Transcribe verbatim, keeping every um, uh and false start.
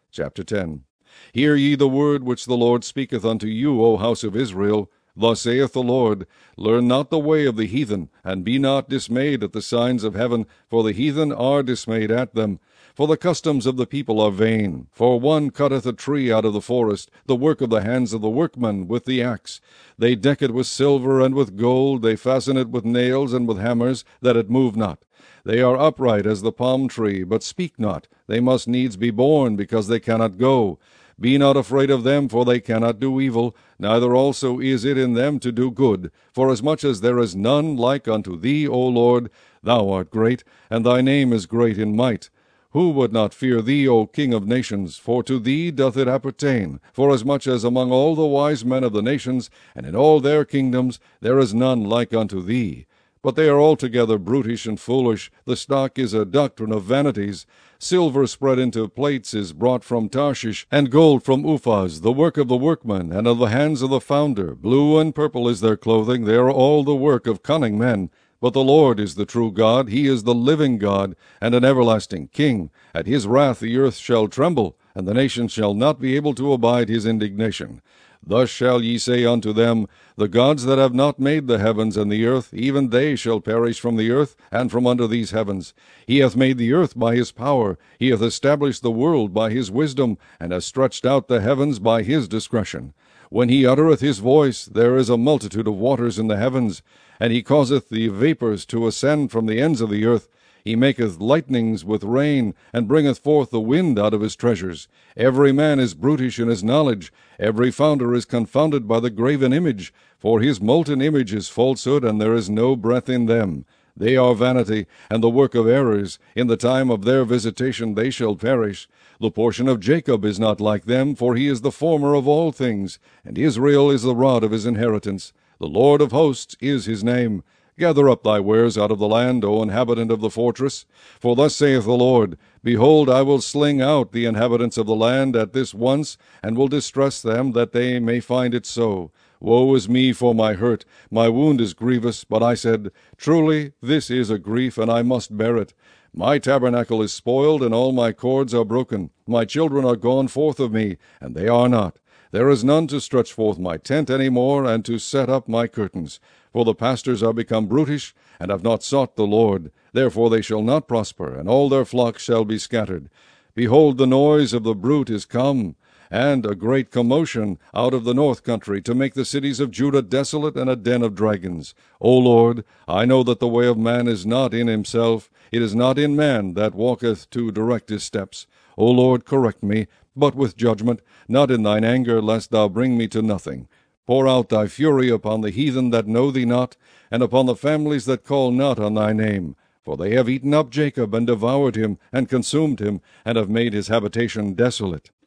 Chapter ten. Hear ye the word which the Lord speaketh unto you, O house of Israel. Thus saith the Lord, Learn not the way of the heathen, and be not dismayed at the signs of heaven, for the heathen are dismayed at them. For the customs of the people are vain. For one cutteth a tree out of the forest, the work of the hands of the workman with the axe. They deck it with silver and with gold, they fasten it with nails and with hammers, that it move not. They are upright as the palm tree, but speak not. They must needs be born, because they cannot go. Be not afraid of them, for they cannot do evil, neither also is it in them to do good. Forasmuch as there is none like unto thee, O Lord, thou art great, and thy name is great in might. Who would not fear thee, O King of nations? For to thee doth it appertain. Forasmuch as among all the wise men of the nations, and in all their kingdoms, there is none like unto thee. But they are altogether brutish and foolish. The stock is a doctrine of vanities. Silver spread into plates is brought from Tarshish, and gold from Uphaz, the work of the workman, and of the hands of the founder. Blue and purple is their clothing. They are all the work of cunning men. But the Lord is the true God. He is the living God, and an everlasting King. At his wrath the earth shall tremble, and the nations shall not be able to abide his indignation. Thus shall ye say unto them, The gods that have not made the heavens and the earth, even they shall perish from the earth, and from under these heavens. He hath made the earth by his power, he hath established the world by his wisdom, and hath stretched out the heavens by his discretion. When he uttereth his voice, there is a multitude of waters in the heavens, and he causeth the vapours to ascend from the ends of the earth. He maketh lightnings with rain, and bringeth forth the wind out of his treasures. Every man is brutish in his knowledge. Every founder is confounded by the graven image. For his molten image is falsehood, and there is no breath in them. They are vanity, and the work of errors. In the time of their visitation they shall perish. The portion of Jacob is not like them, for he is the former of all things, and Israel is the rod of his inheritance. The Lord of hosts is his name. Gather up thy wares out of the land, O inhabitant of the fortress. For thus saith the Lord, Behold, I will sling out the inhabitants of the land at this once, and will distress them, that they may find it so. Woe is me for my hurt, my wound is grievous. But I said, Truly this is a grief, and I must bear it. My tabernacle is spoiled, and all my cords are broken. My children are gone forth of me, and they are not. There is none to stretch forth my tent any more, and to set up my curtains. For the pastors are become brutish, and have not sought the Lord. Therefore they shall not prosper, and all their flocks shall be scattered. Behold, the noise of the brute is come, and a great commotion out of the north country, to make the cities of Judah desolate, and a den of dragons. O Lord, I know that the way of man is not in himself. It is not in man that walketh to direct his steps. O Lord, correct me, but with judgment, not in thine anger, lest thou bring me to nothing. Pour out thy fury upon the heathen that know thee not, and upon the families that call not on thy name. For they have eaten up Jacob, and devoured him, and consumed him, and have made his habitation desolate.